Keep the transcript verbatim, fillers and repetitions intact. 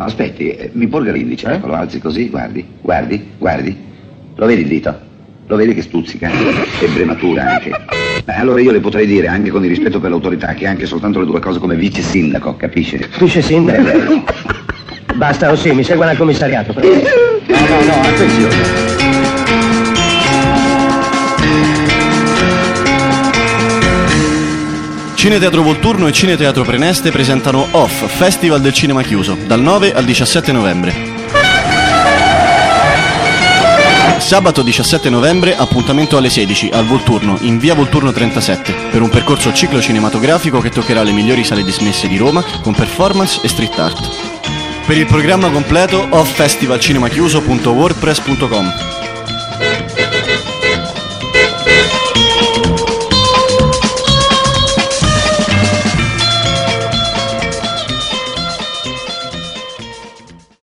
no, aspetti, eh, mi porga l'indice, eh? Ecco, lo alzi così, guardi, guardi, guardi. Lo vedi il dito? Lo vedi che stuzzica? Che brematura anche. Beh, allora io le potrei dire, anche con il rispetto per l'autorità, che anche soltanto le due cose come vice sindaco, capisce? Vice sindaco? Basta, oh sì, mi segua al commissariato. Però. No, no, no, attenzione. Cineteatro Volturno e Cineteatro Preneste presentano Off, Festival del Cinema Chiuso, dal nove al diciassette novembre. Sabato diciassette novembre, appuntamento alle sedici, al Volturno, in via Volturno trentasette, per un percorso ciclo cinematografico che toccherà le migliori sale dismesse di Roma, con performance e street art. Per il programma completo, off festival cinema chiuso punto wordpress punto com.